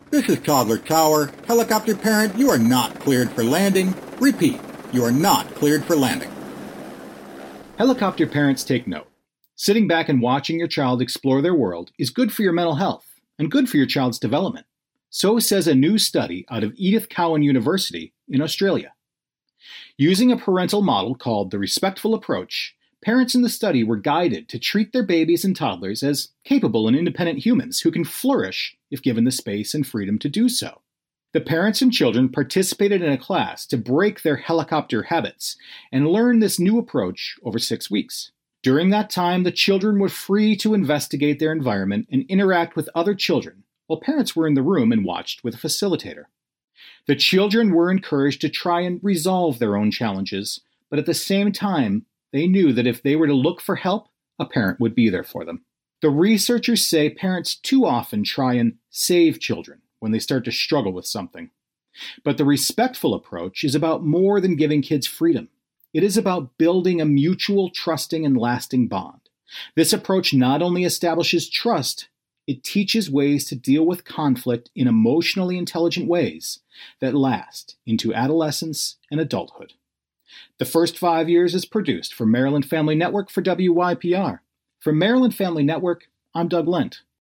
This is Toddler Tower. Helicopter parent, you are not cleared for landing. Repeat, you are not cleared for landing. Helicopter parents take note. Sitting back and watching your child explore their world is good for your mental health and good for your child's development. So says a new study out of Edith Cowan University in Australia. Using a parental model called the respectful approach, parents in the study were guided to treat their babies and toddlers as capable and independent humans who can flourish if given the space and freedom to do so. The parents and children participated in a class to break their helicopter habits and learn this new approach over 6 weeks. During that time, the children were free to investigate their environment and interact with other children, while parents were in the room and watched with a facilitator. The children were encouraged to try and resolve their own challenges, but at the same time, they knew that if they were to look for help, a parent would be there for them. The researchers say parents too often try and save children when they start to struggle with something. But the respectful approach is about more than giving kids freedom. It is about building a mutual, trusting, and lasting bond. This approach not only establishes trust, it teaches ways to deal with conflict in emotionally intelligent ways that last into adolescence and adulthood. The First 5 Years is produced for Maryland Family Network for WYPR. From Maryland Family Network, I'm Doug Lent.